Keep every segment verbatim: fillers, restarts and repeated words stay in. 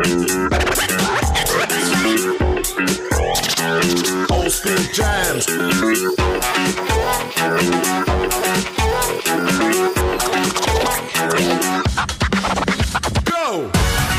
Old school jams. Go!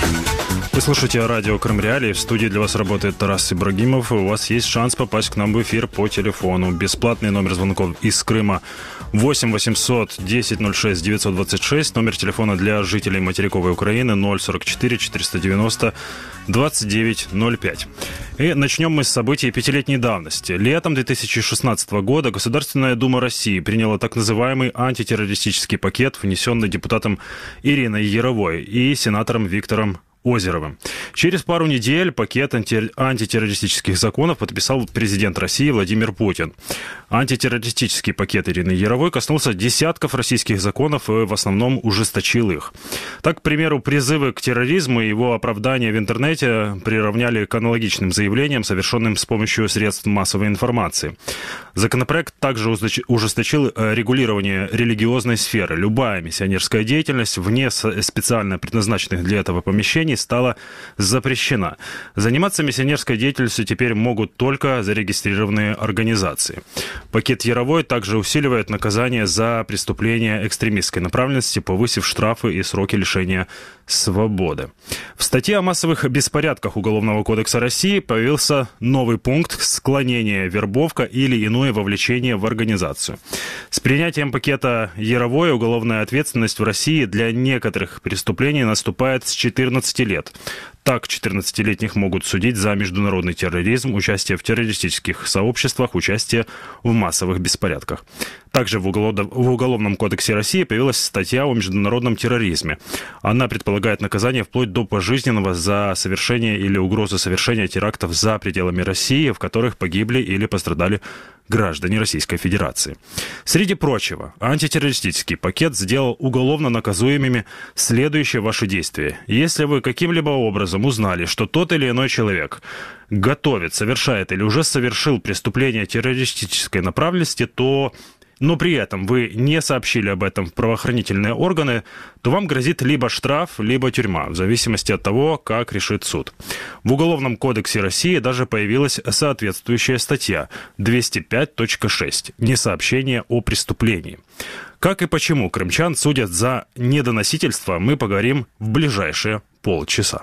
Вы слушаете радио Крым Реалии. В студии для вас работает Тарас Ибрагимов. У вас есть шанс попасть к нам в эфир по телефону. Бесплатный номер звонков из Крыма восемь восемьсот десять ноль шесть девятьсот двадцать шесть. Номер телефона для жителей материковой Украины ноль сорок четыре четыреста девяносто двадцать девять ноль пять. И начнем мы с событий пятилетней давности. Летом две тысячи шестнадцатого года Государственная Дума России приняла так называемый антитеррористический пакет, внесенный депутатом Ириной Яровой и сенатором Виктором Озеровым. Через пару недель пакет анти- антитеррористических законов подписал президент России Владимир Путин. Антитеррористический пакет Ирины Яровой коснулся десятков российских законов и в основном ужесточил их. Так, к примеру, призывы к терроризму и его оправдания в интернете приравняли к аналогичным заявлениям, совершенным с помощью средств массовой информации. Законопроект также ужесточил регулирование религиозной сферы. Любая миссионерская деятельность вне специально предназначенных для этого помещений стала запрещена. Заниматься миссионерской деятельностью теперь могут только зарегистрированные организации. Пакет Яровой также усиливает наказание за преступления экстремистской направленности, повысив штрафы и сроки лишения свободы. В статье о массовых беспорядках Уголовного кодекса России появился новый пункт «Склонение, вербовка или иное вовлечение в организацию». С принятием пакета Яровой уголовная ответственность в России для некоторых преступлений наступает с четырнадцати лет. Так, четырнадцатилетних могут судить за международный терроризм, участие в террористических сообществах, участие в массовых беспорядках. Также в Уголовном кодексе России появилась статья о международном терроризме. Она предполагает наказание вплоть до пожизненного за совершение или угрозу совершения терактов за пределами России, в которых погибли или пострадали граждане Российской Федерации. Среди прочего, антитеррористический пакет сделал уголовно наказуемыми следующие ваши действия. Если вы каким-либо образом узнали, что тот или иной человек готовит, совершает или уже совершил преступление террористической направленности, то... но при этом вы не сообщили об этом в правоохранительные органы, то вам грозит либо штраф, либо тюрьма, в зависимости от того, как решит суд. В Уголовном кодексе России даже появилась соответствующая статья двести пять точка шесть «Несообщение о преступлении». Как и почему крымчан судят за недоносительство, мы поговорим в ближайшие полчаса.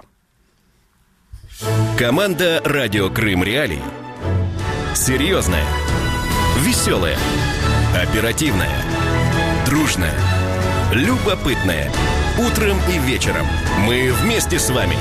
Команда «Радио Крым Реалии». Серьезная, веселая, оперативная, дружная, любопытная. Утром и вечером мы вместе с вами.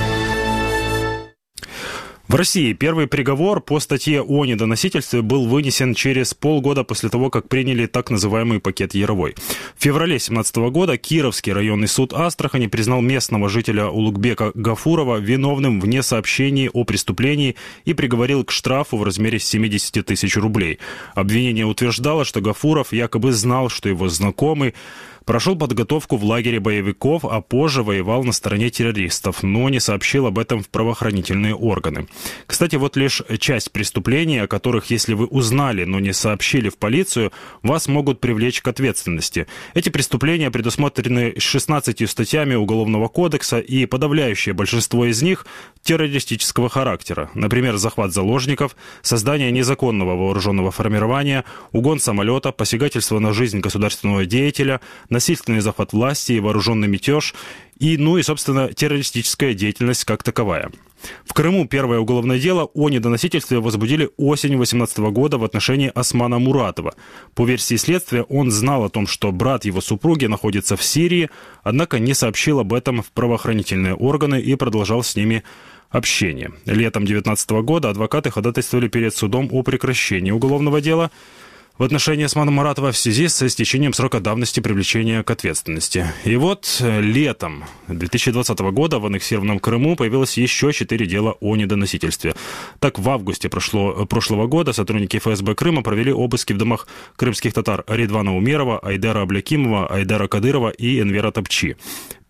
В России первый приговор по статье о недоносительстве был вынесен через полгода после того, как приняли так называемый пакет Яровой. В феврале две тысячи семнадцатого года Кировский районный суд Астрахани признал местного жителя Улугбека Гафурова виновным в несообщении о преступлении и приговорил к штрафу в размере семьдесят тысяч рублей. Обвинение утверждало, что Гафуров якобы знал, что его знакомый прошел подготовку в лагере боевиков, а позже воевал на стороне террористов, но не сообщил об этом в правоохранительные органы. Кстати, вот лишь часть преступлений, о которых, если вы узнали, но не сообщили в полицию, вас могут привлечь к ответственности. Эти преступления предусмотрены шестнадцатью статьями Уголовного кодекса, и подавляющее большинство из них террористического характера. Например, захват заложников, создание незаконного вооруженного формирования, угон самолета, посягательство на жизнь государственного деятеля, насильственный захват власти и вооруженный мятеж, и, ну и, собственно, террористическая деятельность как таковая. В Крыму первое уголовное дело о недоносительстве возбудили осенью две тысячи восемнадцатого года в отношении Османа Муратова. По версии следствия, он знал о том, что брат его супруги находится в Сирии, однако не сообщил об этом в правоохранительные органы и продолжал с ними общение. Летом две тысячи девятнадцатого года адвокаты ходатайствовали перед судом о прекращении уголовного дела в отношении Османа Муратова в связи с истечением срока давности привлечения к ответственности. И вот летом две тысячи двадцатого года в аннексированном Крыму появилось еще четыре дела о недоносительстве. Так, в августе прошло, прошлого года сотрудники эф эс бэ Крыма провели обыски в домах крымских татар Редвана Умерова, Айдара Аблякимова, Айдара Кадырова и Энвера Топчи.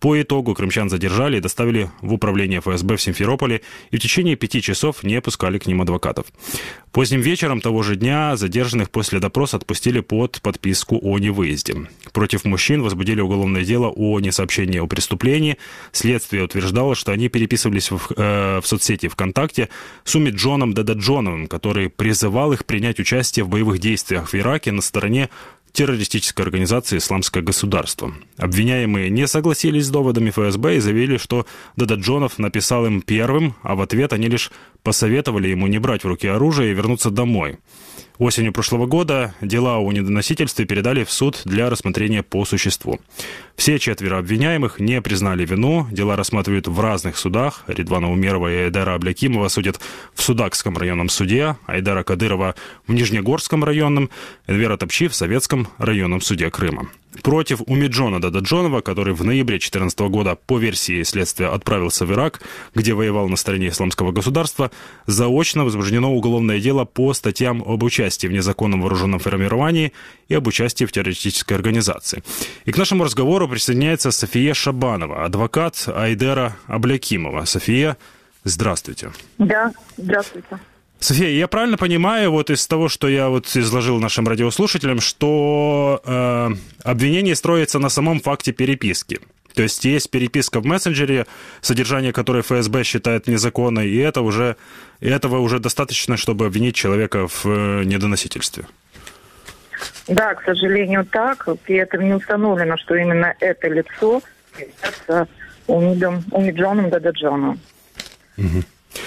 По итогу крымчан задержали и доставили в управление эф эс бэ в Симферополе и в течение пяти часов не пускали к ним адвокатов. Поздним вечером того же дня задержанных после допроса отпустили под подписку о невыезде. Против мужчин возбудили уголовное дело о несообщении о преступлении. Следствие утверждало, что они переписывались в, э, в соцсети ВКонтакте с Умиджоном Дададжоновым, который призывал их принять участие в боевых действиях в Ираке на стороне террористической организации «Исламское государство». Обвиняемые не согласились с доводами эф эс бэ и заявили, что Дададжонов написал им первым, а в ответ они лишь посоветовали ему не брать в руки оружие и вернуться домой. Осенью прошлого года дела о недоносительстве передали в суд для рассмотрения по существу. Все четверо обвиняемых не признали вину. Дела рассматривают в разных судах. Ридвана Умерова и Айдара Аблякимова судят в Судакском районном суде, Айдара Кадырова в Нижнегорском районном, Энвера Топчи в Советском районном суде Крыма. Против Умиджона Дададжонова, который в ноябре две тысячи четырнадцатого года по версии следствия отправился в Ирак, где воевал на стороне Исламского государства, заочно возбуждено уголовное дело по статьям об участии в незаконном вооруженном формировании и об участии в террористической организации. И к нашему разговору присоединяется София Шабанова, адвокат Айдара Аблякимова. София, здравствуйте. Да, здравствуйте. София, я правильно понимаю, вот из того, что я вот изложил нашим радиослушателям, что э, обвинение строится на самом факте переписки? То есть есть переписка в мессенджере, содержание которой эф эс бэ считает незаконной, и это уже, и этого уже достаточно, чтобы обвинить человека в э, недоносительстве? Да, к сожалению, так. При этом не установлено, что именно это лицо является Умидом, Умиджоном Дададжоном. Угу.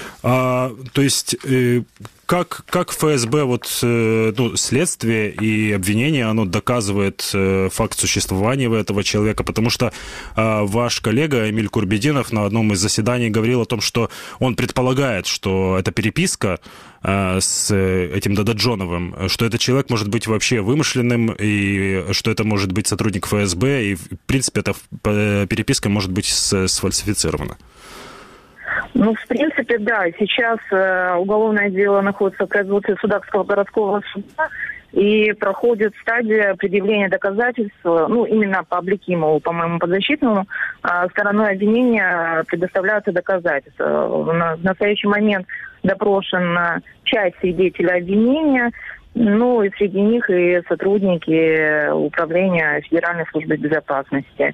А, то есть, э, как, как эф эс бэ, вот, э, ну, следствие и обвинение, оно доказывает э, факт существования этого человека? Потому что э, ваш коллега Эмиль Курбединов на одном из заседаний говорил о том, что он предполагает, что эта переписка э, с этим Дададжоновым, что этот человек может быть вообще вымышленным, и что это может быть сотрудник эф эс бэ, и, в принципе, эта переписка может быть сфальсифицирована. Ну, в принципе, да. Сейчас э, уголовное дело находится в производстве Судакского городского суда и проходит стадия предъявления доказательств, ну, именно по Аблякимову, по моему подзащитному, э, стороной обвинения предоставляются доказательства. На, в настоящий момент допрошена часть свидетелей обвинения, ну, и среди них и сотрудники Управления Федеральной службы безопасности.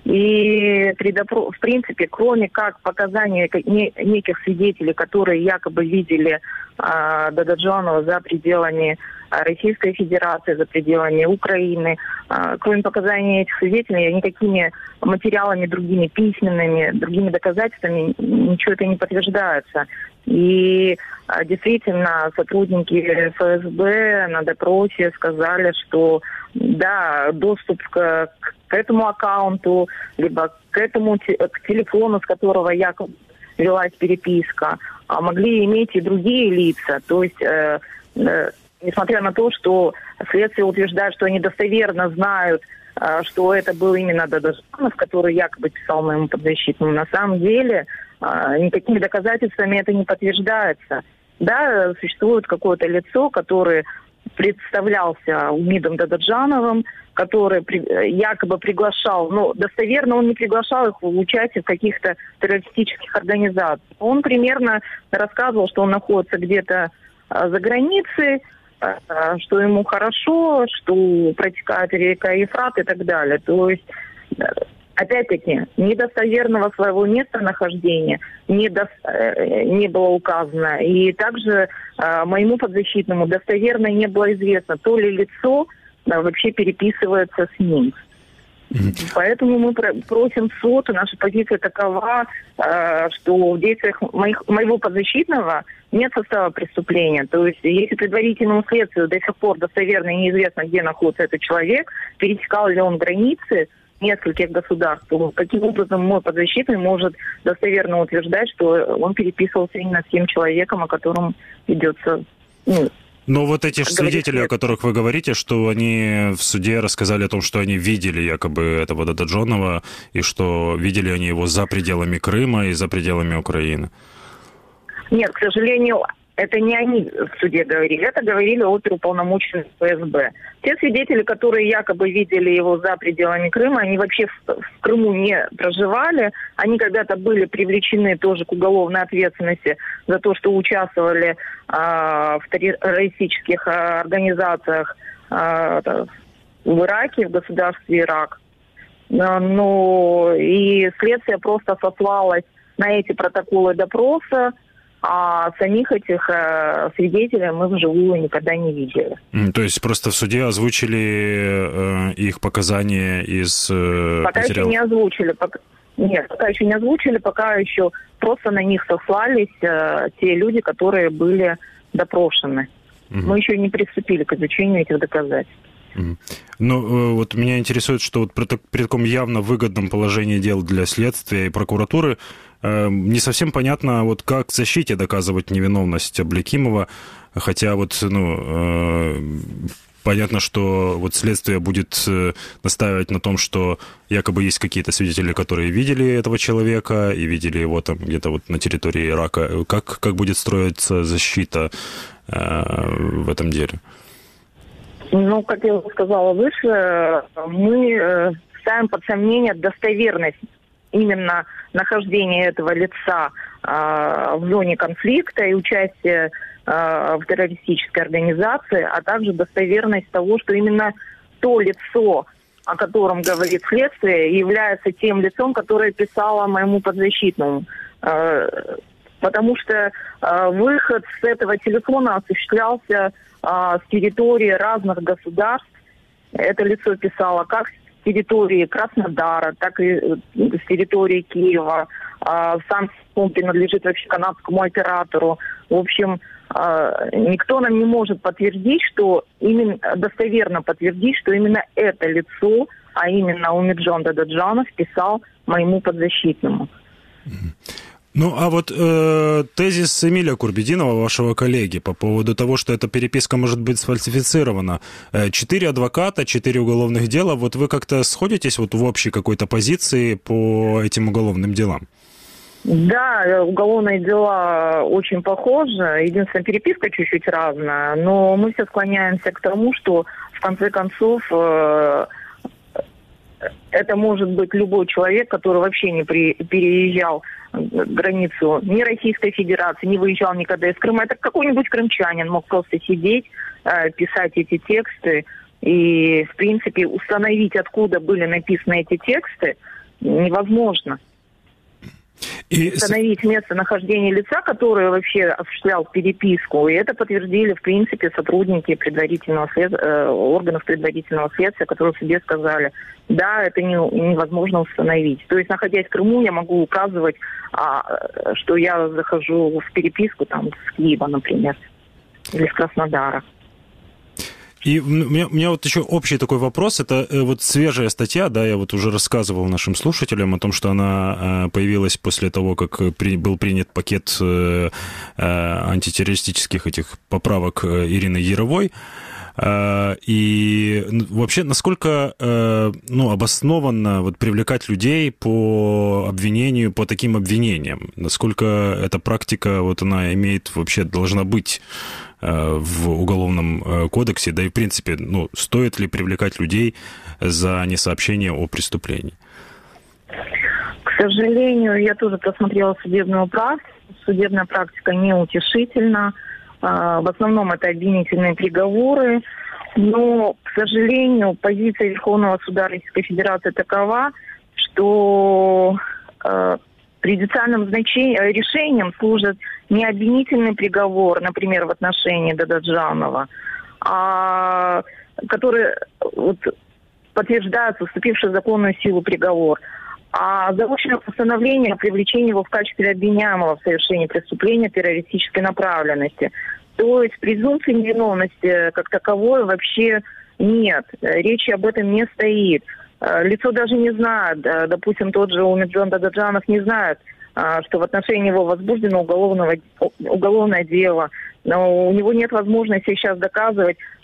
И при допро... в принципе, кроме как показаний неких свидетелей, которые якобы видели э, Дададжонова за пределами Российской Федерации, за пределами Украины, э, кроме показаний этих свидетелей, никакими материалами другими, письменными, другими доказательствами ничего это не подтверждается. И а, действительно, сотрудники эф эс бэ на допросе сказали, что да, доступ к, к этому аккаунту, либо к этому к телефону, с которого якобы велась переписка, а могли иметь и другие лица. То есть, э, э, несмотря на то, что следствие утверждает, что они достоверно знают, э, что это был именно Дададжонов, который якобы писал моему подзащитному, на самом деле никакими доказательствами это не подтверждается. Да, существует какое-то лицо, которое представлялся Умидом Дададжоновым, который при, якобы приглашал, но достоверно он не приглашал их в участие в каких-то террористических организациях. Он примерно рассказывал, что он находится где-то а, за границей, а, что ему хорошо, что протекает река Ефрат и так далее. То есть... Опять-таки, недостоверного своего местонахождения не, до, не было указано. И также э, моему подзащитному достоверно не было известно, то ли лицо да, вообще переписывается с ним. Mm-hmm. Поэтому мы просим суд, наша позиция такова, э, что в действиях моих, моего подзащитного нет состава преступления. То есть, если предварительному следствию до сих пор достоверно и неизвестно, где находится этот человек, пересекал ли он границы нескольких государств, то каким образом мой подзащитный может достоверно утверждать, что он переписывался именно с тем человеком, о котором ведется... Ну, но вот эти свидетели, о которых вы говорите, что они в суде рассказали о том, что они видели якобы этого Дададжонова, и что видели они его за пределами Крыма и за пределами Украины. Нет, к сожалению, Это не они в суде говорили, это говорили оперуполномоченные ФСБ. Те свидетели, которые якобы видели его за пределами Крыма, они вообще в, в Крыму не проживали. Они когда-то были привлечены тоже к уголовной ответственности за то, что участвовали а, в террористических а, организациях а, в Ираке, в государстве Ирак. Ну, и следствие просто сослалось на эти протоколы допроса, а самих этих э, свидетелей мы вживую никогда не видели. То есть просто в суде озвучили э, их показания из э, Пока материалов? еще не озвучили. Пока... Нет, пока еще не озвучили, пока еще просто на них сослались э, те люди, которые были допрошены. Угу. Мы еще не приступили к изучению этих доказательств. Mm. Ну, вот меня интересует, что вот при, при таком явно выгодном положении дел для следствия и прокуратуры э, не совсем понятно, вот как защите доказывать невиновность Аблекимова, хотя вот, ну, э, понятно, что вот следствие будет настаивать на том, что якобы есть какие-то свидетели, которые видели этого человека и видели его там где-то вот на территории Ирака. Как, как будет строиться защита э, в этом деле? Ну, как я уже сказала выше, мы ставим под сомнение достоверность именно нахождения этого лица э, в зоне конфликта и участия э, в террористической организации, а также достоверность того, что именно то лицо, о котором говорит следствие, является тем лицом, которое писало моему подзащитному. Э, потому что э, выход с этого телефона осуществлялся с территории разных государств. Это лицо писало как с территории Краснодара, так и с территории Киева. Сам он принадлежит вообще канадскому оператору. В общем, никто нам не может подтвердить, что именно достоверно подтвердить, что именно это лицо, а именно Умиджон Дададжанов, писал моему подзащитному. Ну, а вот э, тезис Эмиля Курбединова, вашего коллеги, по поводу того, что эта переписка может быть сфальсифицирована. Четыре адвоката, четыре уголовных дела. Вот вы как-то сходитесь вот в общей какой-то позиции по этим уголовным делам? Да, уголовные дела очень похожи. Единственная переписка чуть-чуть разная. Но мы все склоняемся к тому, что в конце концов... Э, это может быть любой человек, который вообще не при, переезжал границу ни Российской Федерации, не выезжал никогда из Крыма. Это какой-нибудь крымчанин мог просто сидеть, э, писать эти тексты. И, в принципе, установить, откуда были написаны эти тексты, невозможно. И... Установить местонахождение лица, который вообще осуществлял переписку. И это подтвердили, в принципе, сотрудники предварительного след... э, органов предварительного следствия, которые в суде сказали, да, это не... невозможно установить. То есть, находясь в Крыму, я могу указывать, а, что я захожу в переписку там, с Киева, например, или с Краснодара. И у меня, у меня вот еще общий такой вопрос. Это вот свежая статья, да, я вот уже рассказывал нашим слушателям о том, что она появилась после того, как при, был принят пакет э, антитеррористических этих поправок Ирины Яровой. И вообще, насколько ну, обоснованно вот, привлекать людей по обвинению, по таким обвинениям? Насколько эта практика, вот она имеет, вообще должна быть в Уголовном кодексе? Да и, в принципе, ну, стоит ли привлекать людей за несообщение о преступлении? К сожалению, я тоже просмотрела судебную практику. Судебная практика неутешительна. В основном это обвинительные приговоры, но, к сожалению, позиция Верховного суда Российской Федерации такова, что э, прejudiciальным значением, решением служит не обвинительный приговор, например, в отношении Дададжанова, а который вот, подтверждается вступивший в законную силу приговор, а заочное постановление о привлечении его в качестве обвиняемого в совершении преступления террористической направленности. То есть презумпции невиновности как таковой вообще нет. Речи об этом не стоит. Лицо даже не знает, допустим, тот же Умиджон Дададжанов не знает, что в отношении его возбуждено уголовного, уголовное дело. Но у него нет возможности сейчас доказывать,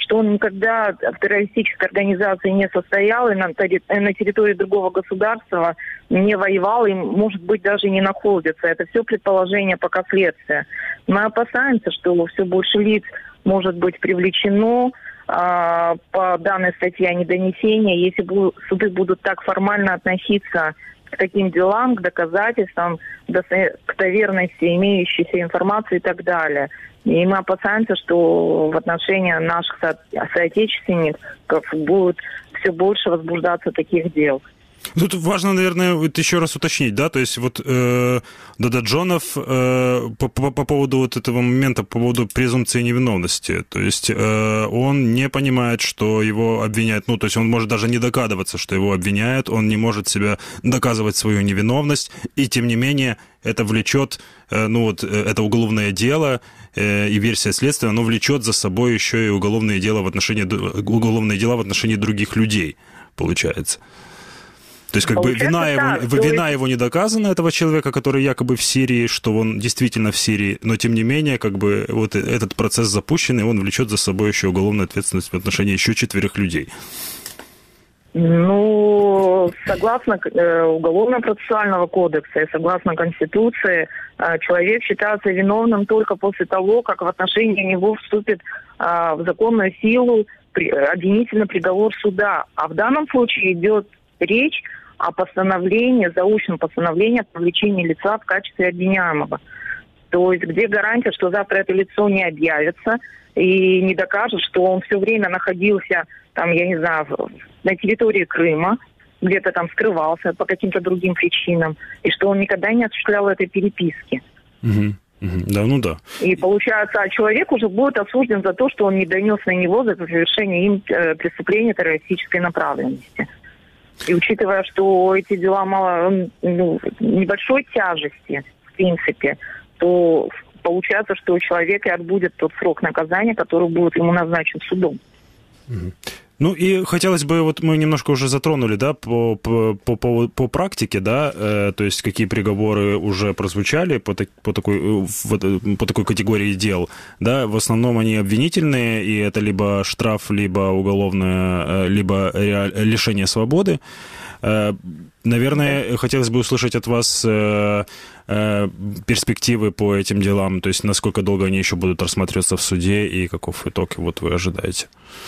что он никогда в террористической организации не состоял и на, на территории другого государства не воевал и, может быть, даже не находится. Это все предположение пока следствия. Мы опасаемся, что все больше лиц может быть привлечено а, по данной статье о недонесении, если бу- суды будут так формально относиться к таким делам, к доказательствам, к достоверности имеющейся информации и так далее. И мы опасаемся, что в отношении наших со- соотечественников будет все больше возбуждаться таких дел. Тут важно, наверное, вот еще раз уточнить, да, то есть вот э, Дададжонов э, по, по, по поводу вот этого момента, по поводу презумпции невиновности, то есть э, он не понимает, что его обвиняют, ну, то есть он может даже не догадываться, что его обвиняют, он не может себя доказывать свою невиновность, и тем не менее это влечет, э, ну вот это уголовное дело э, и версия следствия, оно влечет за собой еще и уголовные дела в отношении, уголовные дела в отношении других людей, получается. То есть, как бы, вина, его, вина его не доказана, этого человека, который якобы в Сирии, что он действительно в Сирии, но, тем не менее, как бы, вот этот процесс запущен, и он влечет за собой еще уголовную ответственность в отношении еще четверых людей. Ну, согласно э, Уголовно-процессуального кодекса и согласно Конституции, э, человек считается виновным только после того, как в отношении него вступит э, в законную силу при, обвинительный приговор суда. А в данном случае идет речь о постановлении, заочном постановлении о привлечении лица в качестве обвиняемого. То есть где гарантия, что завтра это лицо не объявится и не докажет, что он все время находился, там, я не знаю, на территории Крыма, где-то там скрывался по каким-то другим причинам, и что он никогда не осуществлял этой переписки. Угу. Угу. Да, ну да. И получается, а человек уже будет осужден за то, что он не донес на него за совершение им преступления террористической направленности. И учитывая, что эти дела мало, ну, небольшой тяжести, в принципе, то получается, что человек и отбудет тот срок наказания, который будет ему назначен судом. Угу. Ну и хотелось бы, вот мы немножко уже затронули, да, по, по, по, по практике, да, э, то есть какие приговоры уже прозвучали по, по, такой, по такой категории дел, да, в основном они обвинительные, и это либо штраф, либо уголовное, либо лишение свободы. Э, наверное, хотелось бы услышать от вас э, э, перспективы по этим делам, то есть насколько долго они еще будут рассматриваться в суде и каков итог вот вы ожидаете?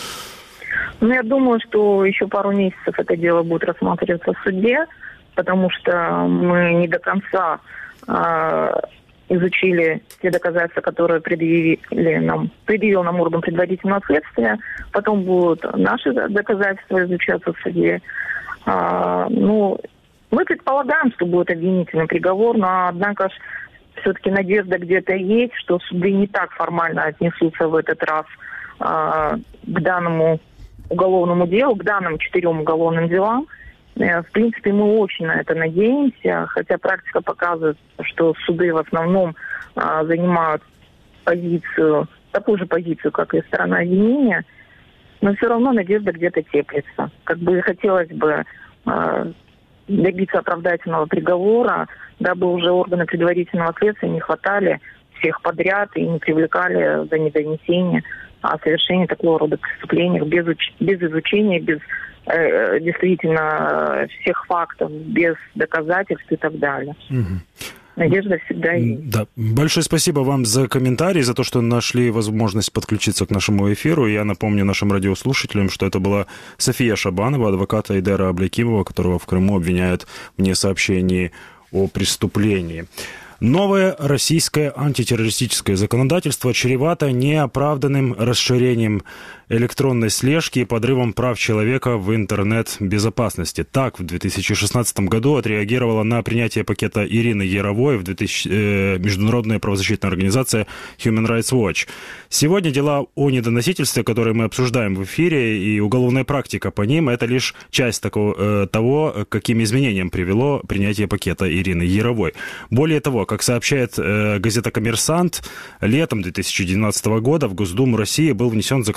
Ну, я думаю, что еще пару месяцев это дело будет рассматриваться в суде, потому что мы не до конца э, изучили те доказательства, которые предъявили нам, предъявил нам орган предварительного следствия. Потом будут наши доказательства изучаться в суде. Э, ну, мы предполагаем, что будет обвинительный приговор, но, однако, все-таки надежда где-то есть, что суды не так формально отнесутся в этот раз э, к данному уголовному делу, к данным четырем уголовным делам. В принципе, мы очень на это надеемся, хотя практика показывает, что суды в основном а, занимают позицию, такую же позицию, как и сторона обвинения, но все равно надежда где-то теплится. Как бы хотелось бы а, добиться оправдательного приговора, дабы уже органы предварительного следствия не хватали всех подряд и не привлекали за недонесение о совершении такого рода преступлений без, уч- без изучения, без э, действительно всех фактов, без доказательств и так далее. Угу. Надежда всегда есть. Да. Большое спасибо вам за комментарий, за то, что нашли возможность подключиться к нашему эфиру. Я напомню нашим радиослушателям, что это была София Шабанова, адвоката Айдера Аблякимова, которого в Крыму обвиняют в несообщении о преступлении. Новое российское антитеррористическое законодательство чревато неоправданным расширением электронной слежки и подрывом прав человека в интернет-безопасности. Так, в две тысячи шестнадцатом году отреагировала на принятие пакета Ирины Яровой в две тысячи, э, международная правозащитная организация Human Rights Watch. Сегодня дела о недоносительстве, которые мы обсуждаем в эфире, и уголовная практика по ним, это лишь часть такого, э, того, к каким изменениям привело принятие пакета Ирины Яровой. Более того, как сообщает э, газета «Коммерсант», летом две тысячи девятнадцатого года в Госдуму России был внесен законопроект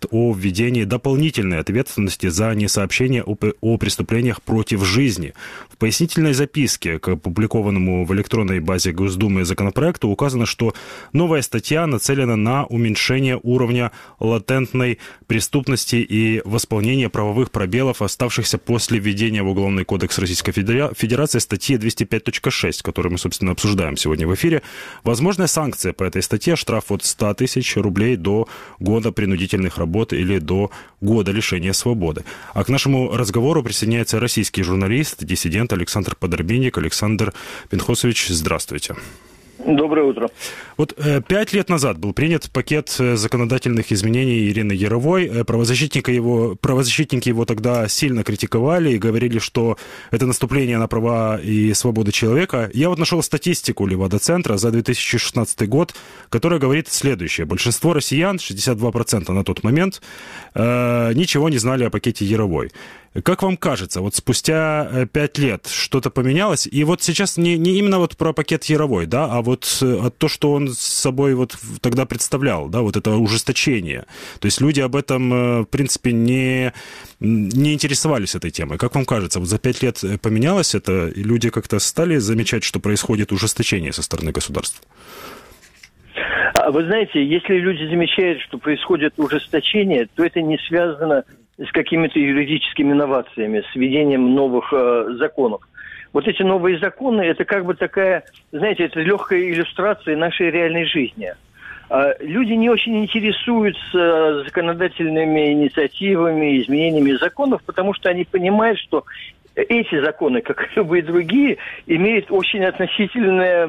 законопроект о введении дополнительной ответственности за несообщение о, о преступлениях против жизни. В пояснительной записке к опубликованному в электронной базе Госдумы законопроекту указано, что новая статья нацелена на уменьшение уровня латентной преступности и восполнение правовых пробелов, оставшихся после введения в Уголовный кодекс Российской Федерации статьи двести пять точка шесть, которую мы, собственно, обсуждаем сегодня в эфире. Возможная санкция по этой статье — штраф от ста тысяч рублей до года принудительных работ или до года лишения свободы. А к нашему разговору присоединяется российский журналист, диссидент Александр Подорбинник. Александр Пинхосович, здравствуйте. Доброе утро. Вот э, пять лет назад был принят пакет законодательных изменений Ирины Яровой. Правозащитники его, правозащитники его тогда сильно критиковали и говорили, что это наступление на права и свободы человека. Я вот нашел статистику Левада-центра за две тысячи шестнадцатый год, которая говорит следующее. Большинство россиян, шестьдесят два процента на тот момент, э, ничего не знали о пакете Яровой. Как вам кажется, вот спустя пять лет что-то поменялось? И вот сейчас не, не именно вот про пакет Яровой, да, а вот а то, что он с собой вот тогда представлял, да, вот это ужесточение. То есть люди об этом, в принципе, не, не интересовались этой темой. Как вам кажется, вот за пять лет поменялось это, и люди как-то стали замечать, что происходит ужесточение со стороны государства? Вы знаете, если люди замечают, что происходит ужесточение, то это не связано с какими-то юридическими инновациями, с введением новых э, законов. Вот эти новые законы, это как бы такая, знаете, это легкая иллюстрация нашей реальной жизни. Э, люди не очень интересуются законодательными инициативами, изменениями законов, потому что они понимают, что эти законы, как и любые другие, имеют очень относительное...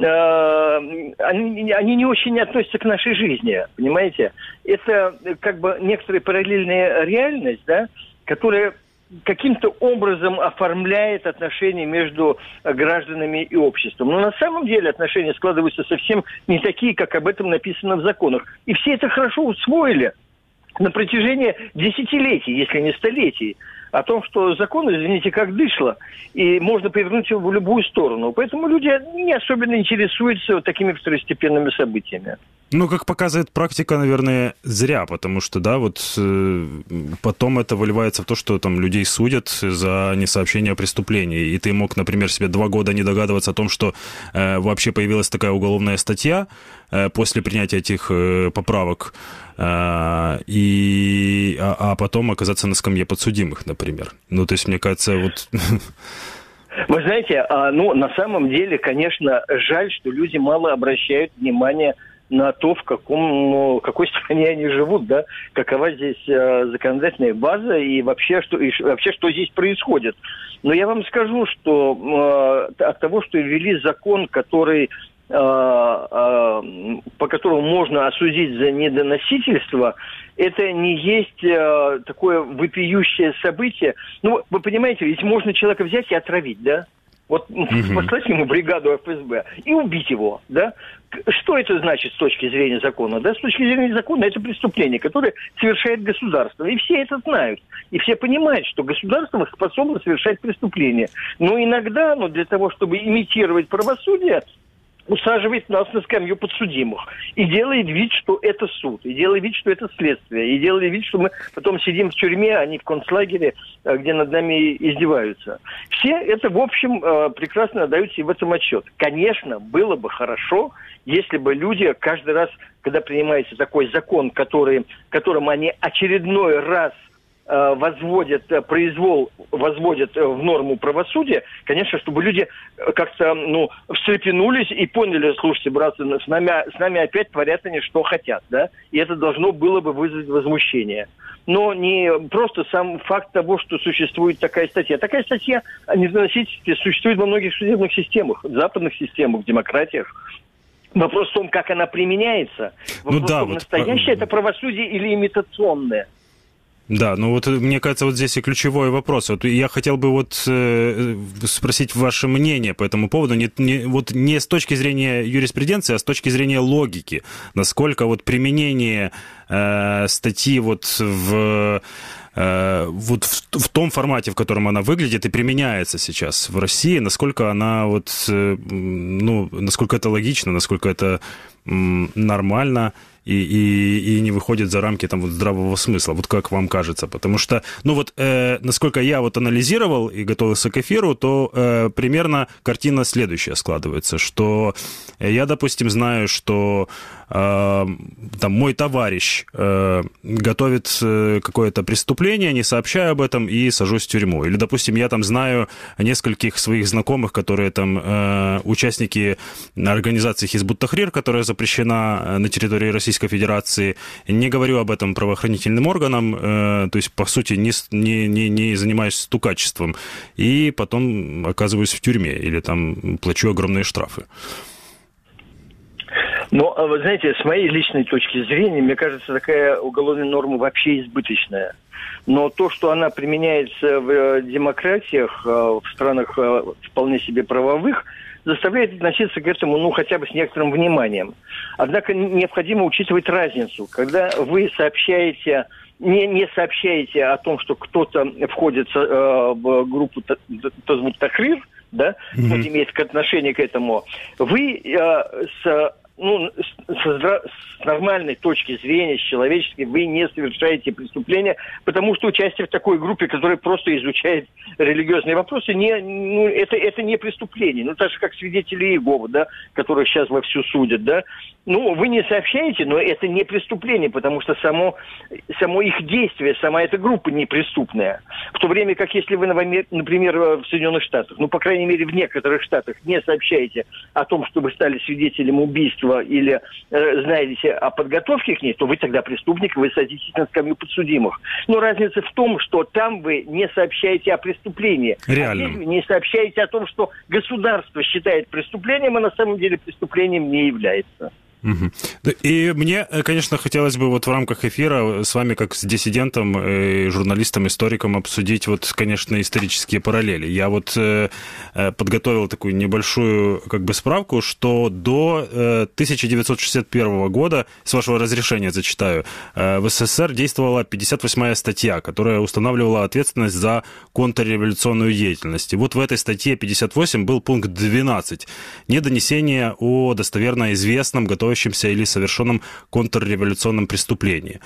Они, они не очень относятся к нашей жизни, понимаете? Это как бы некоторая параллельная реальность, да, которая каким-то образом оформляет отношения между гражданами и обществом. Но на самом деле отношения складываются совсем не такие, как об этом написано в законах. И все это хорошо усвоили на протяжении десятилетий, если не столетий, о том, что закон, извините, как дышло, и можно повернуть его в любую сторону. Поэтому люди не особенно интересуются вот такими второстепенными событиями. Ну, как показывает практика, наверное, зря, потому что, да, вот э, потом это выливается в то, что там людей судят за несообщение о преступлении. И ты мог, например, себе два года не догадываться о том, что э, вообще появилась такая уголовная статья э, после принятия этих э, поправок, э, и, а, а потом оказаться на скамье подсудимых, например. Ну, то есть, мне кажется, вот... Вы знаете, ну, на самом деле, конечно, жаль, что люди мало обращают внимание на то, в каком, в какой стране они живут, да, какова здесь э, законодательная база и вообще что, и вообще, что здесь происходит. Но я вам скажу, что э, от того, что ввели закон, который, э, э, по которому можно осудить за недоносительство, это не есть э, такое вопиющее событие. Ну, вы понимаете, ведь можно человека взять и отравить, да? Вот mm-hmm. послать ему бригаду эф эс бэ и убить его, да? Что это значит с точки зрения закона? Да, с точки зрения закона это преступление, которое совершает государство. И все это знают. И все понимают, что государство способно совершать преступления. Но иногда, ну, для того, чтобы имитировать правосудие, усаживает нас на скамью подсудимых. И делает вид, что это суд. И делает вид, что это следствие. И делает вид, что мы потом сидим в тюрьме, а не в концлагере, где над нами издеваются. Все это, в общем, прекрасно отдают себе в этом отчет. Конечно, было бы хорошо, если бы люди каждый раз, когда принимается такой закон, который, которым они очередной раз возводят произвол, возводят в норму правосудия, конечно, чтобы люди как-то, ну, встрепенулись и поняли, слушайте, братцы, с нами, с нами опять творят они что хотят, да, и это должно было бы вызвать возмущение. Но не просто сам факт того, что существует такая статья. Такая статья о недоносительстве существует во многих судебных системах, в западных системах, в демократиях. Вопрос в том, как она применяется. Вопрос ну, да, в том, вот... настоящее это правосудие или имитационное. Да, ну вот мне кажется, вот здесь и ключевой вопрос. Вот я хотел бы вот э, спросить ваше мнение по этому поводу, не, не, вот не с точки зрения юриспруденции, а с точки зрения логики. Насколько вот применение э, статьи вот в... вот в, в том формате, в котором она выглядит и применяется сейчас в России, насколько она вот, ну, насколько это логично, насколько это нормально и, и, и не выходит за рамки там вот здравого смысла, вот как вам кажется? Потому что, ну вот, э, насколько я вот анализировал и готовился к эфиру, то э, примерно картина следующая складывается, что я, допустим, знаю, что э, там мой товарищ э, готовит какое-то преступление, не сообщаю об этом и сажусь в тюрьму. Или, допустим, я там знаю нескольких своих знакомых, которые там э, участники организации Хизбут Тахрир, которая запрещена на территории Российской Федерации. Не говорю об этом правоохранительным органам, э, то есть, по сути, не, не, не занимаюсь стукачеством. И потом оказываюсь в тюрьме или там плачу огромные штрафы. Ну, вы знаете, с моей личной точки зрения, мне кажется, такая уголовная норма вообще избыточная. Но то, что она применяется в демократиях, в странах вполне себе правовых, заставляет относиться к этому, ну, хотя бы с некоторым вниманием. Однако необходимо учитывать разницу. Когда вы сообщаете, не, не сообщаете о том, что кто-то входит э, в группу Хизбут Тахрир, да, mm-hmm. кто имеет отношение к этому, вы э, с... Ну, с, с нормальной точки зрения, с человеческой, вы не совершаете преступления, потому что участие в такой группе, которая просто изучает религиозные вопросы, не, ну, это, это не преступление. Ну, так же, как свидетели Иеговы, да, которых сейчас вовсю судят, да. Ну, вы не сообщаете, но это не преступление, потому что само, само их действие, сама эта группа не преступная. В то время как если вы, например, в Соединенных Штатах, ну, по крайней мере, в некоторых штатах не сообщаете о том, что вы стали свидетелем убийства или э, знаете о подготовке к ней, то вы тогда преступник, вы садитесь на скамью подсудимых. Но разница в том, что там вы не сообщаете о преступлении. Реально. А здесь вы не сообщаете о том, что государство считает преступлением, а на самом деле преступлением не является. Угу. И мне, конечно, хотелось бы вот в рамках эфира с вами, как с диссидентом, журналистом, историком, обсудить вот, конечно, исторические параллели. Я вот э, подготовил такую небольшую как бы справку, что до э, тысяча девятьсот шестьдесят первого года, с вашего разрешения зачитаю, э, в СССР действовала пятьдесят восьмая статья, которая устанавливала ответственность за контрреволюционную деятельность. И вот в этой статье пятьдесят восемь был пункт двенадцать. Недонесение о достоверно известном, готовом или совершенном контрреволюционном преступлении.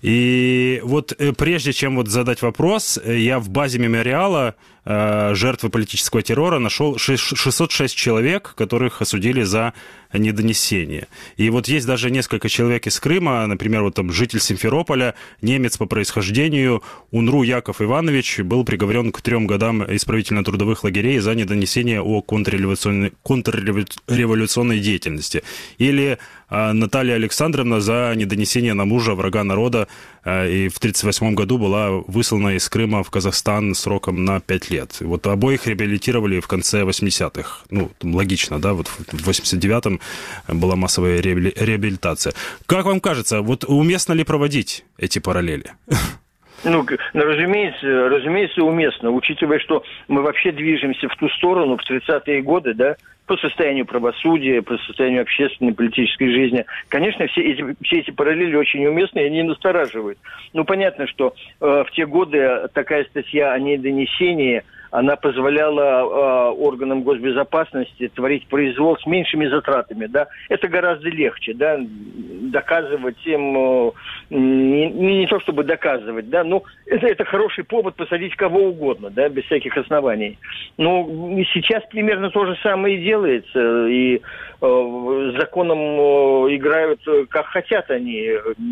И вот прежде чем вот задать вопрос, я в базе мемориала э, жертвы политического террора нашел шестьсот шесть человек, которых осудили за недонесение. И вот есть даже несколько человек из Крыма, например, вот там житель Симферополя, немец по происхождению, Унру Яков Иванович, был приговорен к трем годам исправительно-трудовых лагерей за недонесение о контрреволюционной, контрреволюционной деятельности. Или э, Наталья Александровна за недонесение на мужа врага народа, и в тридцать восьмом году была выслана из Крыма в Казахстан сроком на пять лет. Вот обоих реабилитировали в конце восьмидесятых. Ну, логично, да, вот в восемьдесят девятом была массовая реабилитация. Как вам кажется, вот уместно ли проводить эти параллели? Ну, разумеется, разумеется, уместно, учитывая, что мы вообще движемся в ту сторону в тридцатые годы, да, по состоянию правосудия, по состоянию общественной, политической жизни. Конечно, все эти, все эти параллели очень уместны, и они настораживают. Ну, понятно, что э, в те годы такая статья о недонесении, она позволяла э, органам госбезопасности творить произвол с меньшими затратами, да. Это гораздо легче, да, доказывать им, э, не, не то чтобы доказывать, да, но это, это хороший повод посадить кого угодно, да, без всяких оснований. Но сейчас примерно то же самое и делается, и э, законом э, играют как хотят они.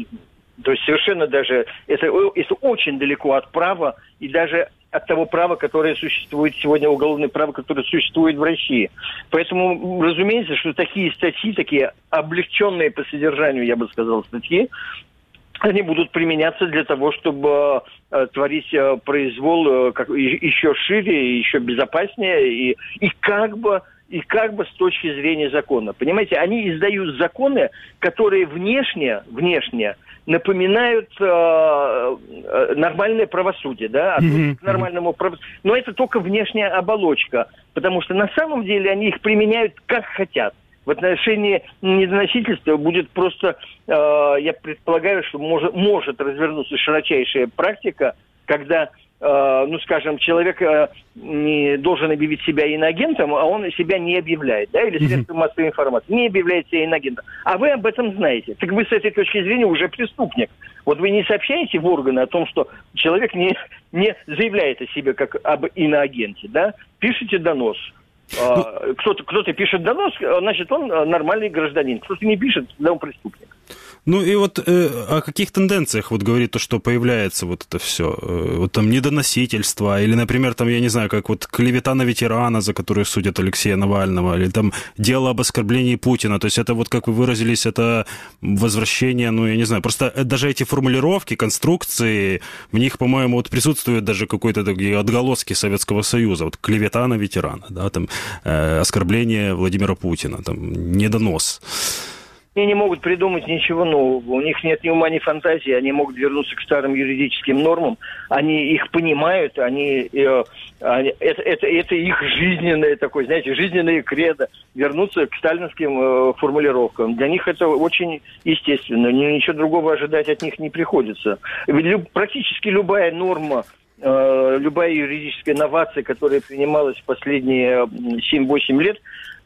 То есть совершенно даже, это, это очень далеко от права и даже от того права, которое существует сегодня, уголовное право, которое существует в России. Поэтому, разумеется, что такие статьи, такие облегченные по содержанию, я бы сказал, статьи, они будут применяться для того, чтобы э, творить э, произвол э, как, и, еще шире, еще безопаснее и, и как бы и как бы с точки зрения закона. Понимаете, они издают законы, которые внешне, внешне напоминают э, э, нормальное правосудие, да, mm-hmm. к нормальному правосудию. Но это только внешняя оболочка, потому что на самом деле они их применяют как хотят. в отношении недоносительства будет просто, э, я предполагаю, что может, может развернуться широчайшая практика, когда, э, ну, скажем, человек э, не должен объявить себя иноагентом, а он себя не объявляет, да, или средства массовой информации, не объявляет себя иноагентом. А вы об этом знаете. Так вы с этой точки зрения уже преступник. Вот вы не сообщаете в органы о том, что человек не, не заявляет о себе как об иноагенте, да, пишите донос. Ну, кто-то, кто-то пишет донос, значит, он нормальный гражданин. Кто-то не пишет, тогда он преступник. Ну и вот э, о каких тенденциях вот говорит то, что появляется вот это все? Э, вот там недоносительство, или, например, там, я не знаю, как вот клевета на ветерана, за которую судят Алексея Навального, или там дело об оскорблении Путина. То есть это вот, как вы выразились, это возвращение, ну, я не знаю, просто даже эти формулировки, конструкции, в них, по-моему, вот присутствуют даже какой-то такие отголоски Советского Союза. Вот клевета на ветерана, да, там э, оскорбление Владимира Путина, там недонос. Они не могут придумать ничего нового. У них нет ни ума, ни фантазии. Они могут вернуться к старым юридическим нормам. Они их понимают. Они, э, они, это, это, это их жизненное такое, знаете, жизненное кредо. Вернуться к сталинским э, формулировкам. Для них это очень естественно. Ничего другого ожидать от них не приходится. Ведь практически любая норма, э, любая юридическая новация, которая принималась в последние семь-восемь лет,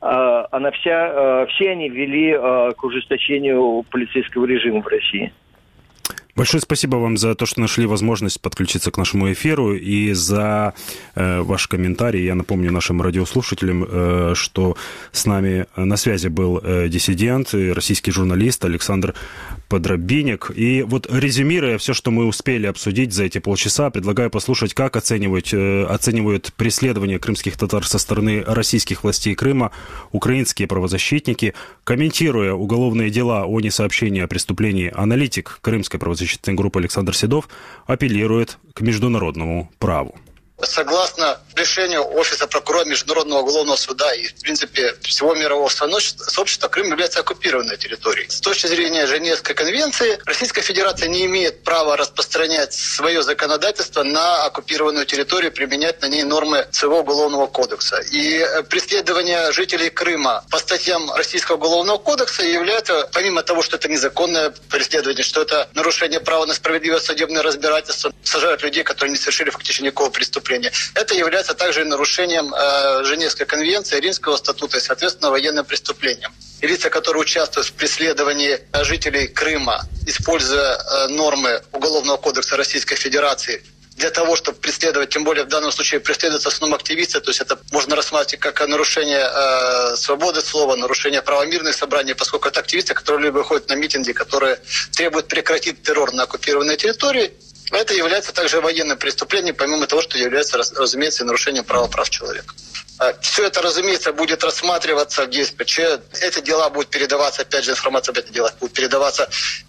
она вся, все они вели к ужесточению полицейского режима в России. Большое спасибо вам за то, что нашли возможность подключиться к нашему эфиру и за э, ваш комментарий. Я напомню нашим радиослушателям, э, что с нами на связи был э, диссидент, российский журналист Александр Подробинник. И вот резюмируя все, что мы успели обсудить за эти полчаса, предлагаю послушать, как оценивают, э, оценивают преследование крымских татар со стороны российских властей Крыма украинские правозащитники. Комментируя уголовные дела о несообщении о преступлении, аналитик крымской правозащитной группы Александр Седов апеллирует к международному праву. Согласно решению Офиса прокурора Международного уголовного суда и, в принципе, всего мирового сообщества, Крым является оккупированной территорией. С точки зрения Женевской конвенции, Российская Федерация не имеет права распространять свое законодательство на оккупированную территорию, применять на ней нормы своего уголовного кодекса. И преследование жителей Крыма по статьям Российского уголовного кодекса является, помимо того, что это незаконное преследование, что это нарушение права на справедливое судебное разбирательство, сажают людей, которые не совершили фактически никакого преступления. Это является также нарушением э, Женевской конвенции, Римского статута и, соответственно, военным преступлением. И лица, которые участвуют в преследовании жителей Крыма, используя э, нормы Уголовного кодекса Российской Федерации для того, чтобы преследовать, тем более в данном случае преследуются в основном активисты, то есть это можно рассматривать как нарушение э, свободы слова, нарушение права мирных собраний, поскольку это активисты, которые выходят на митинги, которые требуют прекратить террор на оккупированной территории. Это является также военным преступлением, помимо того, что является, разумеется, нарушением права прав человека. Все это, разумеется, будет рассматриваться в ди эс пэ че. Эти дела будут передаваться, опять же, информация об этих делах будет передаваться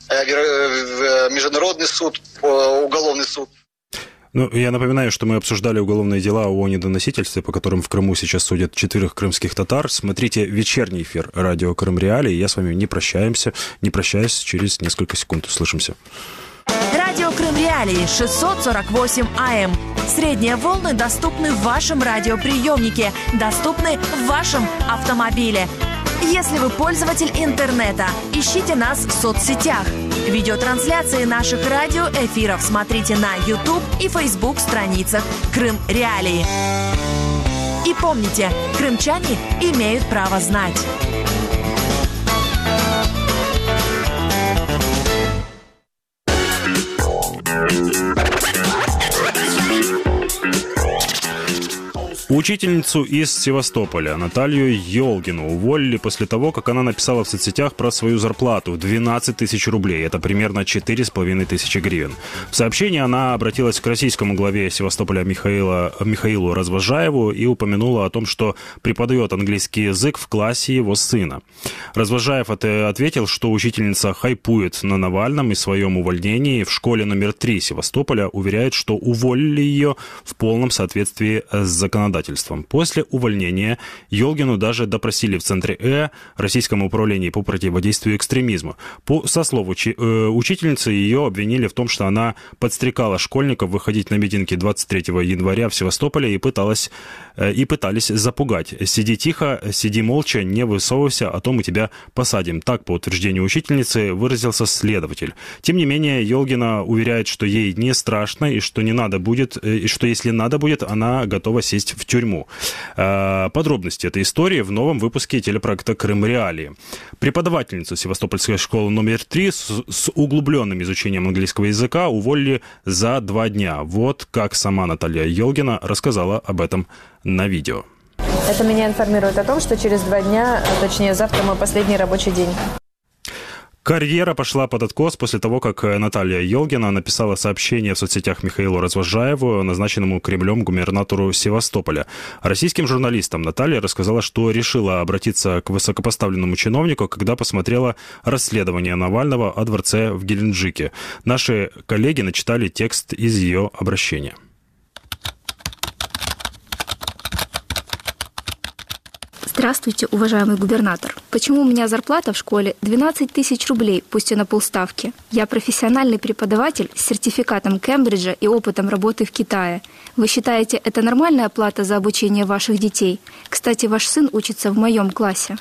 в Международный суд, уголовный суд. Ну, я напоминаю, что мы обсуждали уголовные дела о недоносительстве, по которым в Крыму сейчас судят четверых крымских татар. Смотрите вечерний эфир радио Крым Реалии. Я с вами не прощаемся, не прощаюсь, через несколько секунд услышимся. Радио Крым Реалии шестьсот сорок восемь а эм. Средние волны доступны в вашем радиоприемнике, доступны в вашем автомобиле. Если вы пользователь интернета, ищите нас в соцсетях. Видеотрансляции наших радиоэфиров смотрите на YouTube и Facebook страницах Крым Реалии. И помните, крымчане имеют право знать. Учительницу из Севастополя Наталью Елгину уволили после того, как она написала в соцсетях про свою зарплату в двенадцать тысяч рублей. Это примерно четыре с половиной тысячи гривен. В сообщении она обратилась к российскому главе Севастополя Михаила, Михаилу Развожаеву и упомянула о том, что преподает английский язык в классе его сына. Развожаев ответил, что учительница хайпует на Навальном и своем увольнении. В школе номер три Севастополя уверяет, что уволили ее в полном соответствии с законодательством. законодательством. После увольнения Ёлгину даже допросили в Центре Э, Российском управлении по противодействию экстремизму. По, со слов учи, э, учительницы, ее обвинили в том, что она подстрекала школьников выходить на митинги двадцать третьего января в Севастополе и, пыталась, э, и пытались запугать. «Сиди тихо, сиди молча, не высовывайся, а то мы тебя посадим». Так, по утверждению учительницы, выразился следователь. Тем не менее, Ёлгина уверяет, что ей не страшно и что не надо будет, и что если надо будет, она готова сесть в тюрьму. Подробности этой истории в новом выпуске телепроекта «Крым Реалии». Преподавательницу Севастопольской школы номер три с, с углубленным изучением английского языка уволили за два дня. Вот как сама Наталья Ёлгина рассказала об этом на видео. Это меня информирует о том, что через два дня, точнее завтра, мой последний рабочий день. Карьера пошла под откос после того, как Наталья Ёлгина написала сообщение в соцсетях Михаилу Развожаеву, назначенному Кремлем губернатору Севастополя. Российским журналистам Наталья рассказала, что решила обратиться к высокопоставленному чиновнику, когда посмотрела расследование Навального о дворце в Геленджике. Наши коллеги начитали текст из ее обращения. Здравствуйте, уважаемый губернатор. Почему у меня зарплата в школе двенадцать тысяч рублей, пусть и на полставки? Я профессиональный преподаватель с сертификатом Кембриджа и опытом работы в Китае. Вы считаете, это нормальная плата за обучение ваших детей? Кстати, ваш сын учится в моем классе.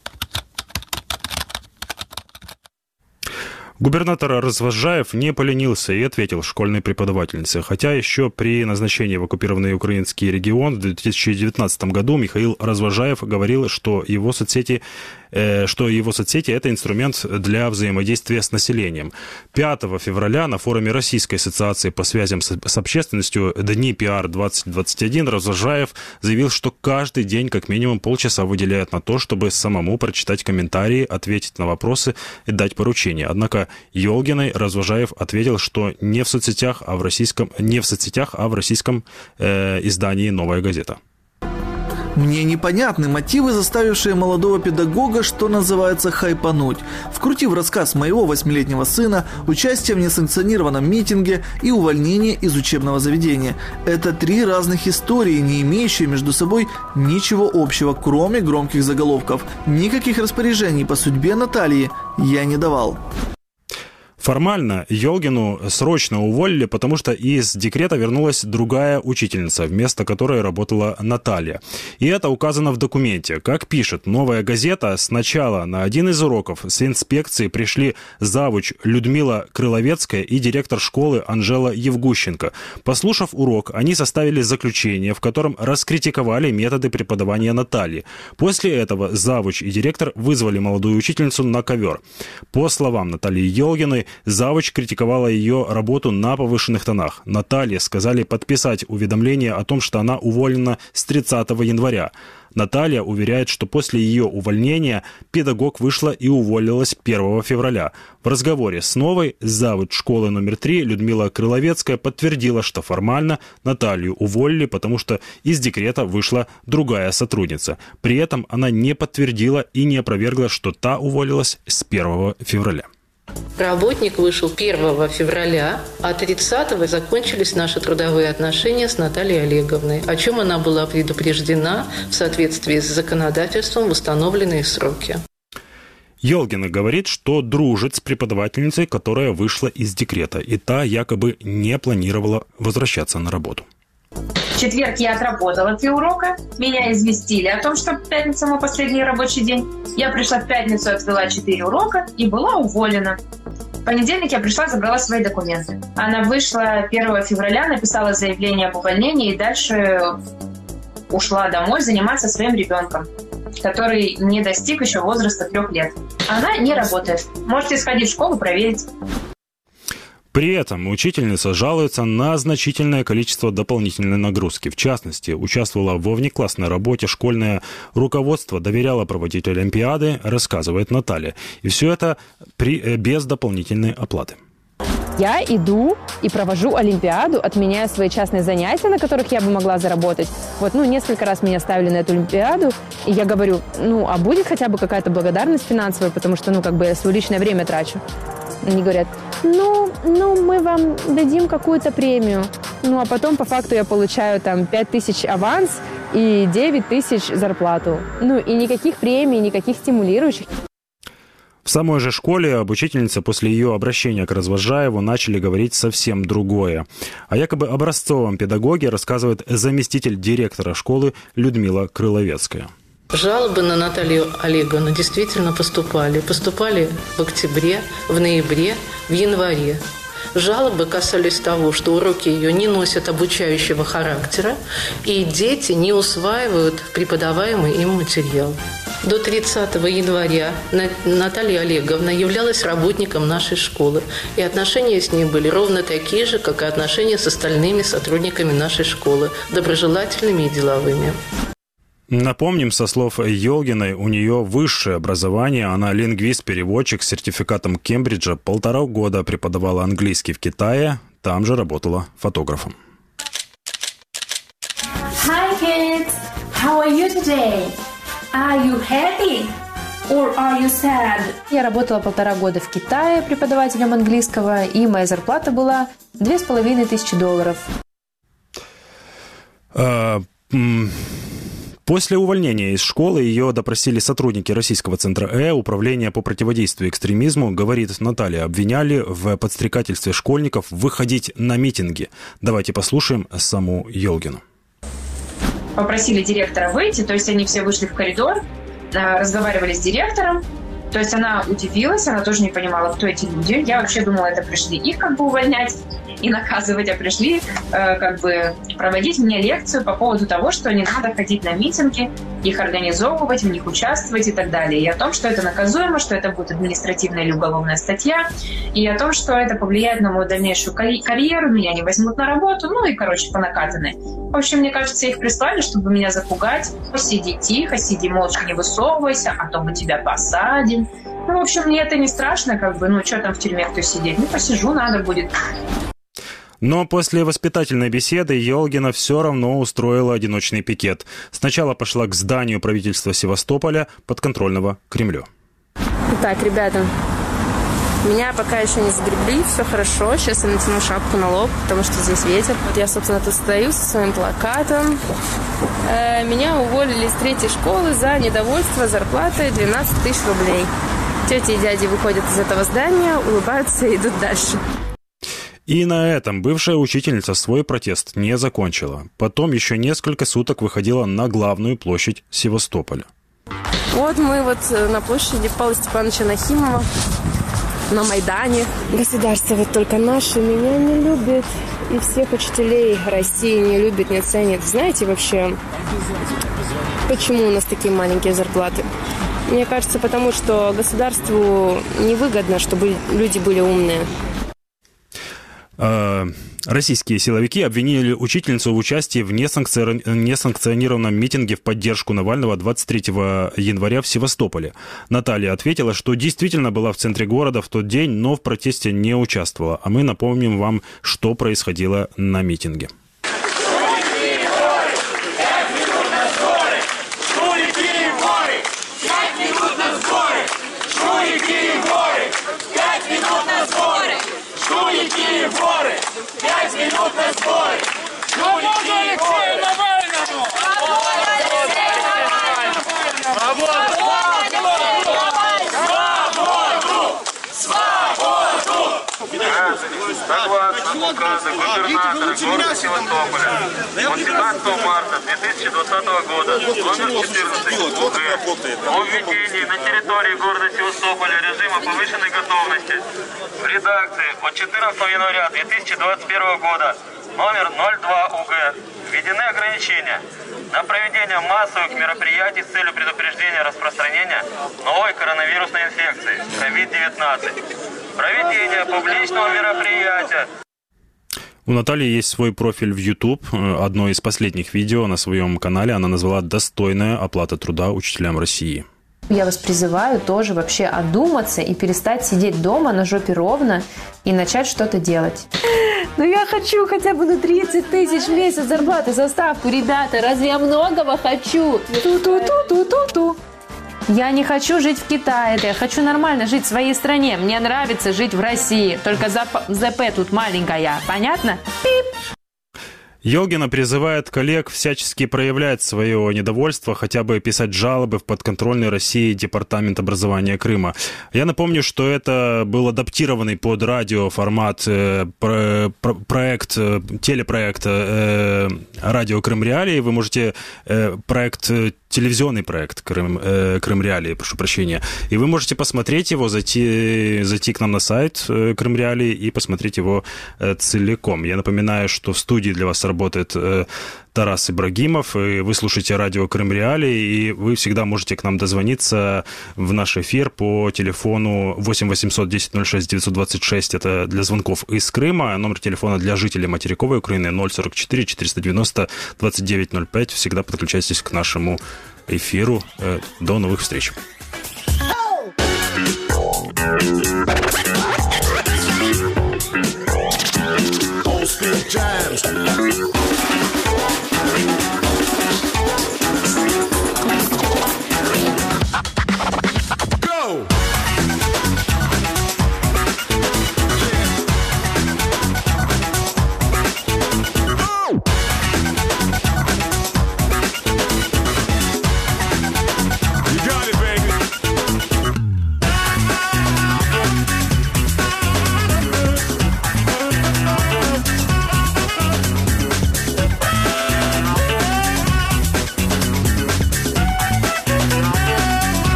Губернатор Развожаев не поленился и ответил школьной преподавательнице. Хотя еще при назначении в оккупированный украинский регион в две тысячи девятнадцатом году Михаил Развожаев говорил, что его соцсети, э, что его соцсети – это инструмент для взаимодействия с населением. пятого февраля на форуме Российской ассоциации по связям с, с общественностью «Дни пиар двадцать двадцать один» Развожаев заявил, что каждый день как минимум полчаса выделяет на то, чтобы самому прочитать комментарии, ответить на вопросы и дать поручения. Однако Ёлгиной Развожаев ответил, что не в соцсетях, а в российском, не в соцсетях, а в российском э, издании «Новая газета». Мне непонятны мотивы, заставившие молодого педагога, что называется, хайпануть. Вкрутив рассказ моего восьмилетнего сына, участие в несанкционированном митинге и увольнение из учебного заведения. Это три разных истории, не имеющие между собой ничего общего, кроме громких заголовков. Никаких распоряжений по судьбе Натальи я не давал. Формально Ёлгину срочно уволили, потому что из декрета вернулась другая учительница, вместо которой работала Наталья. И это указано в документе. Как пишет «Новая газета», сначала на один из уроков с инспекции пришли завуч Людмила Крыловецкая и директор школы Анжела Евгущенко. Послушав урок, они составили заключение, в котором раскритиковали методы преподавания Натальи. После этого завуч и директор вызвали молодую учительницу на ковер. По словам Натальи Ёлгиной, завуч критиковала ее работу на повышенных тонах. Наталье сказали подписать уведомление о том, что она уволена с тридцатого января. Наталья уверяет, что после ее увольнения педагог вышла и уволилась первого февраля. В разговоре с новой завуч школы номер три Людмила Крыловецкая подтвердила, что формально Наталью уволили, потому что из декрета вышла другая сотрудница. При этом она не подтвердила и не опровергла, что та уволилась с первого февраля. Работник вышел первого февраля, а тридцатого закончились наши трудовые отношения с Натальей Олеговной, о чем она была предупреждена в соответствии с законодательством в установленные сроки. Ёлгина говорит, что дружит с преподавательницей, которая вышла из декрета, и та якобы не планировала возвращаться на работу. В четверг я отработала три урока. Меня известили о том, что в пятницу мой последний рабочий день. Я пришла в пятницу, отвела четыре урока и была уволена. В понедельник я пришла, забрала свои документы. Она вышла первого февраля, написала заявление об увольнении и дальше ушла домой заниматься своим ребенком, который не достиг еще возраста трех лет. Она не работает. Можете сходить в школу, проверить. При этом учительница жалуется на значительное количество дополнительной нагрузки. В частности, участвовала во внеклассной работе, школьное руководство доверяло проводить олимпиады, рассказывает Наталья. И все это при, без дополнительной оплаты. Я иду и провожу олимпиаду, отменяя свои частные занятия, на которых я бы могла заработать. Вот, ну, несколько раз меня ставили на эту олимпиаду, и я говорю, ну, а будет хотя бы какая-то благодарность финансовая, потому что, ну, как бы я свое личное время трачу. Они говорят, ну, ну, мы вам дадим какую-то премию. Ну, а потом, по факту, я получаю там пять тысяч аванс, и девять тысяч зарплату. Ну и никаких премий, никаких стимулирующих. В самой же школе об учительнице после ее обращения к Развозжаеву начали говорить совсем другое. О якобы образцовом педагоге рассказывает заместитель директора школы Людмила Крыловецкая. Жалобы на Наталью Олеговну действительно поступали. Поступали в октябре, в ноябре, в январе. Жалобы касались того, что уроки ее не носят обучающего характера, и дети не усваивают преподаваемый им материал. До тридцатого января Наталья Олеговна являлась работником нашей школы, и отношения с ней были ровно такие же, как и отношения с остальными сотрудниками нашей школы, доброжелательными и деловыми. Напомним, со слов Елгиной, у нее высшее образование. Она лингвист-переводчик с сертификатом Кембриджа. Полтора года преподавала английский в Китае. Там же работала фотографом. Hi kids, how are you today? Are you happy or are you sad? Я работала полтора года в Китае преподавателем английского, и моя зарплата была две с половиной тысячи долларов. А, м- После увольнения из школы ее допросили сотрудники Российского центра Э, Управления по противодействию экстремизму. Говорит Наталья, обвиняли в подстрекательстве школьников выходить на митинги. Давайте послушаем саму Елгину. Попросили директора выйти, то есть они все вышли в коридор, разговаривали с директором. То есть она удивилась, она тоже не понимала, кто эти люди. Я вообще думала, это пришли их как бы увольнять и наказывать, а пришли э, как бы проводить мне лекцию по поводу того, что не надо ходить на митинги, их организовывать, в них участвовать и так далее. И о том, что это наказуемо, что это будет административная или уголовная статья, и о том, что это повлияет на мою дальнейшую карь- карьеру, меня не возьмут на работу, ну и, короче, по накатанной. В общем, мне кажется, их прислали, чтобы меня запугать. Сиди тихо, сиди молча, не высовывайся, а то мы тебя посадим. Ну, в общем, мне это не страшно, как бы, ну, что там в тюрьме-то сидеть? Ну, посижу, надо будет. Но после воспитательной беседы Елгина все равно устроила одиночный пикет. Сначала пошла к зданию правительства Севастополя, подконтрольного Кремлю. Итак, ребята, меня пока еще не загребли, все хорошо. Сейчас я натяну шапку на лоб, потому что здесь ветер. Вот я, собственно, тут стою со своим плакатом. Э, меня уволили из третьей школы за недовольство зарплатой двенадцать тысяч рублей. Тети и дяди выходят из этого здания, улыбаются и идут дальше. И на этом бывшая учительница свой протест не закончила. Потом еще несколько суток выходила на главную площадь Севастополя. Вот мы вот на площади Павла Степановича Нахимова, на Майдане. Государство вот только наше меня не любит. И всех учителей России не любит, не ценит. Знаете вообще, почему у нас такие маленькие зарплаты? Мне кажется, потому что государству невыгодно, чтобы люди были умные. Российские силовики обвинили учительницу в участии в несанкционированном митинге в поддержку Навального двадцать третьего января в Севастополе. Наталья ответила, что действительно была в центре города в тот день, но в протесте не участвовала. А мы напомним вам, что происходило на митинге. Пять минут на сборы! Свободу Алексею Навальному! Свободу! Свободу! Согласно указу губернатора города Севастополя от семнадцатого марта две тысячи двадцатого года номер четырнадцать УГ о введении на территории города Севастополя режима повышенной готовности в редакции от четырнадцатого января две тысячи двадцать первого года номер ноль два УГ введены ограничения на проведение массовых мероприятий с целью предупреждения распространения новой коронавирусной инфекции ковид девятнадцать. Проведение публичного мероприятия. У Натальи есть свой профиль в YouTube. Одно из последних видео на своем канале она назвала «Достойная оплата труда учителям России». Я вас призываю тоже вообще одуматься и перестать сидеть дома на жопе ровно и начать что-то делать. Ну я хочу хотя бы на тридцать тысяч в месяц зарплаты за ставку, ребята. Разве я многого хочу? Ту-ту-ту-ту-ту-ту. Я не хочу жить в Китае, я хочу нормально жить в своей стране. Мне нравится жить в России, только ЗП тут маленькая, понятно? Пип. Елгина призывает коллег всячески проявлять свое недовольство, хотя бы писать жалобы в подконтрольный России Департамент образования Крыма. Я напомню, что это был адаптированный под радио формат э, про, про, проект, э, телепроект э, «Радио Крым Реалии». Вы можете э, проект... телевизионный проект Крым, э, Крым Реалии, прошу прощения. И вы можете посмотреть его, зайти, зайти к нам на сайт э, Крым Реалии и посмотреть его э, целиком. Я напоминаю, что в студии для вас работает э, Тарас Ибрагимов, и вы слушаете радио Крым Реалии, и вы всегда можете к нам дозвониться в наш эфир по телефону восемь восемьсот десять ноль шесть девятьсот двадцать шесть, это для звонков из Крыма, номер телефона для жителей материковой Украины ноль сорок четыре четыреста девяносто двадцать девять ноль пять. Всегда подключайтесь к нашему эфиру. До новых встреч.